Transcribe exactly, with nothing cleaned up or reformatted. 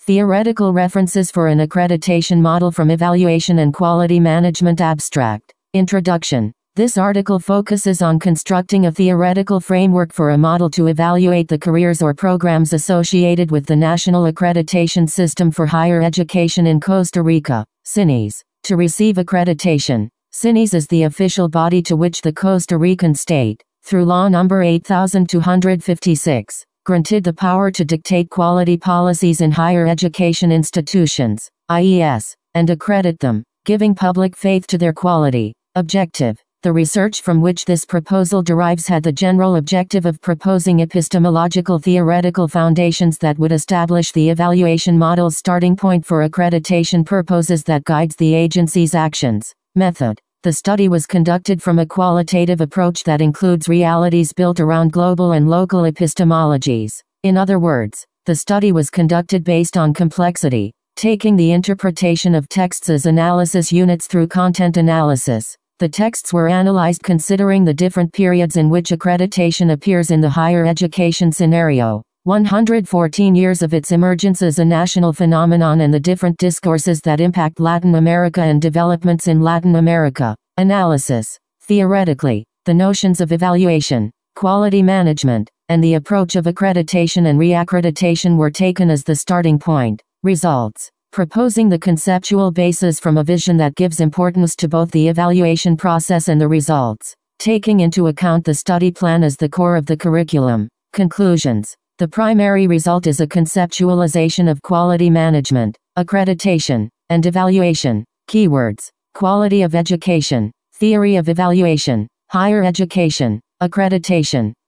Theoretical references for an accreditation model from Evaluation and Quality Management Abstract. Introduction. This article focuses on constructing a theoretical framework for a model to evaluate the careers or programs associated with the National Accreditation System for Higher Education in Costa Rica, C I N E S. To receive accreditation, C I N E S is the official body to which the Costa Rican state, through Law number eight thousand two hundred fifty-six, granted the power to dictate quality policies in higher education institutions, I E S, and accredit them, giving public faith to their quality. Objective. The research from which this proposal derives had the general objective of proposing epistemological theoretical foundations that would establish the evaluation model's starting point for accreditation purposes that guides the agency's actions. Method. The study was conducted from a qualitative approach that includes realities built around global and local epistemologies. In other words, the study was conducted based on complexity, taking the interpretation of texts as analysis units through content analysis. The texts were analyzed considering the different periods in which accreditation appears in the higher education scenario, one hundred fourteen years of its emergence as a national phenomenon and the different discourses that impact Latin America and developments in Latin America. Analysis. Theoretically, the notions of evaluation, quality management, and the approach of accreditation and reaccreditation were taken as the starting point. Results. Proposing the conceptual basis from a vision that gives importance to both the evaluation process and the results, taking into account the study plan as the core of the curriculum. Conclusions. The primary result is a conceptualization of quality management, accreditation, and evaluation. Keywords: quality of education, theory of evaluation, higher education, accreditation,